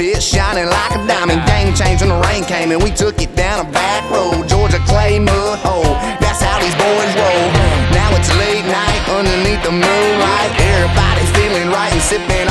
pit, shining like a diamond. Game changed when the rain came and we took it down a back road. Georgia clay mud hole, that's how these boys roll. Now it's late night underneath the moonlight. Everybody's feeling right and sipping